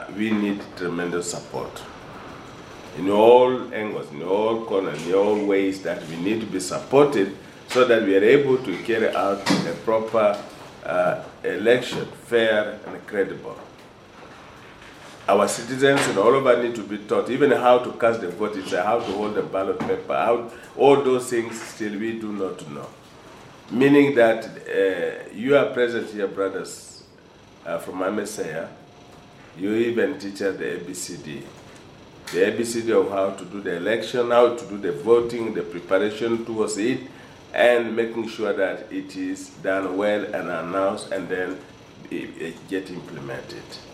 we need tremendous support in all angles, in all corners, in all ways that we need to be supported so that we are able to carry out a proper election, fair and credible. Our citizens and all of us need to be taught even how to cast the vote, how to hold the ballot paper, all those things still we do not know. Meaning that you are present here, brothers, from MSA, you even teach us the ABCD. The ABCD of how to do the election, how to do the voting, the preparation towards it, and making sure that it is done well and announced and then get implemented.